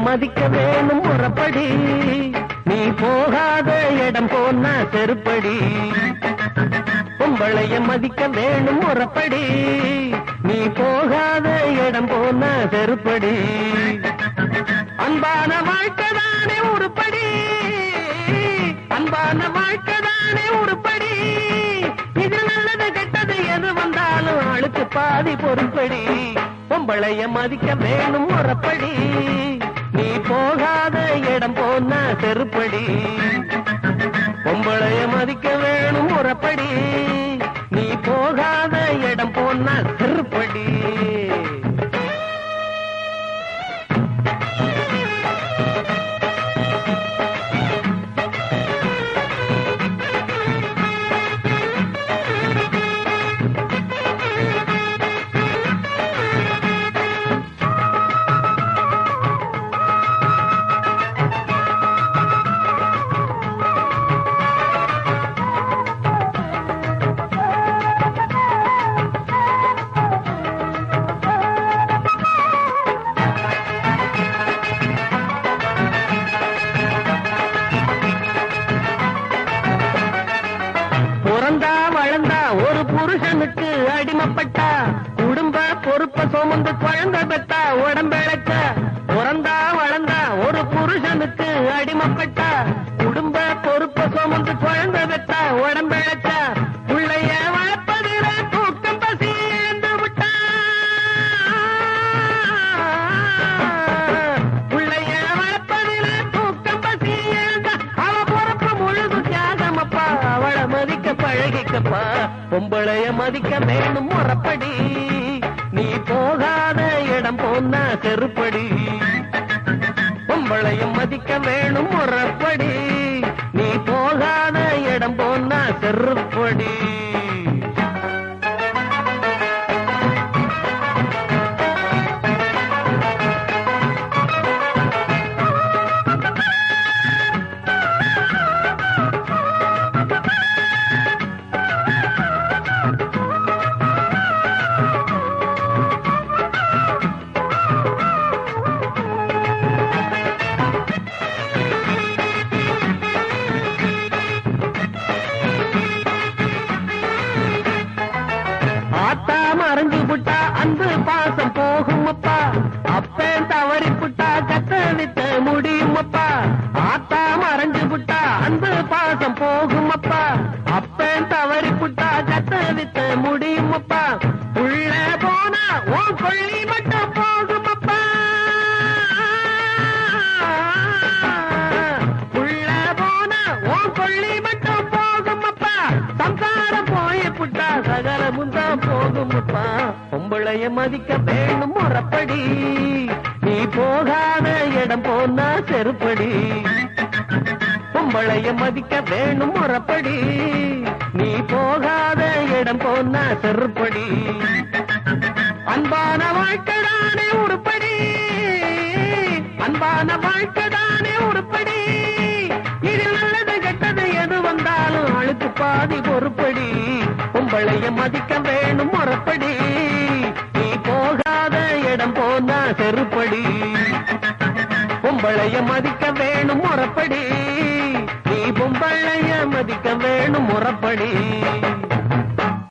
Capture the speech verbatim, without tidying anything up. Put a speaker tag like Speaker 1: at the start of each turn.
Speaker 1: மதிக்க வேணும் முறப்படி, நீ போகாத இடம் போனா செருப்படி. பொம்பளைய மதிக்க வேணும் முறப்படி, நீ போகாத இடம் போனா செருப்படி. அன்பான வாழ்க்கைதானே உருப்படி, அன்பான வாழ்க்கைதானே உருப்படி. இது நல்லது கெட்டது எது வந்தாலும் ஆளுக்கு பாதி பொறுப்படி. பொம்பளைய மதிக்க வேணும் முறப்படி, நீ போகாத இடம் போனா செருப்படி. பொம்பளைய மதிக்க வேணும் முறப்படி, நீ போகாத இடம் போனா செருப்படி. புருஷனுக்கு அடிமைப்பட்டா குடும்ப பொறுப்ப சுமந்து குழந்தை பெத்தா உடம்பிழக்க. பிறந்தா வளர்ந்தா ஒரு புருஷனுக்கு அடிமைப்பட்டா குடும்ப பொறுப்ப சுமந்து குழந்தை பெத்தா உடம்பிழக்க. பிள்ளைய வளர்ப்பதில தூக்கம் பசி இழந்து விட்டா, பிள்ளைய வளர்ப்பதில தூக்கம் பசி இழந்த அவ பொறுப்பு முழுது தியாகமப்பா. அவளை மதிக்க பழகிக்கப்பா. பொம்பளைய மதிக்க வேணும் முறப்படி, நீ போகாத இடம் போனா செருப்படி. பொம்பளைய மதிக்க வேணும் முறப்படி, நீ போகாத இடம் போனா செருப்படி. மறைஞ்சு புட்டா அன்பு பாசம் போகும் அப்பா. அப்பேன் தவறி புட்டா கத்தளித்த முடியும் அப்பா. ஆத்தா மறைஞ்சு புட்டா அன்பு பாசம் போகும் அப்பா. அப்பேன் தவறி புட்டா கத்தளித்த முடியும் அப்பா. உள்ள போனா உன் கொள்ளி மட்டும் போகும் அப்பா. உள்ள போனா உன் கொள்ளி மட்டும் போகும் அப்பா. சம்சாரம் போய் புட்டா சகலமும் தான் போகும் அப்பா. பொம்பளைய மதிக்க வேணும் முறப்படி, நீ போகாத இடம் போனா செருப்படி. பொம்பளைய மதிக்க வேணும் முறப்படி, நீ போகாத இடம் போனா செருப்படி. அன்பான வாழ்க்கைதானே உருப்படி, அன்பான வாழ்க்கைதானே உருப்படி. இது நல்லது கெட்டது எது வந்தாலும் அழுக்கு பாதி பொறுப்படி. பொம்பளைய மதிக்க வேணும் முறப்படி, நீ போகாத இடம் போனா செருப்படி. பொம்பளைய மதிக்க வேணும் முறப்படி, நீ பொம்பளைய மதிக்க வேணும் முறப்படி.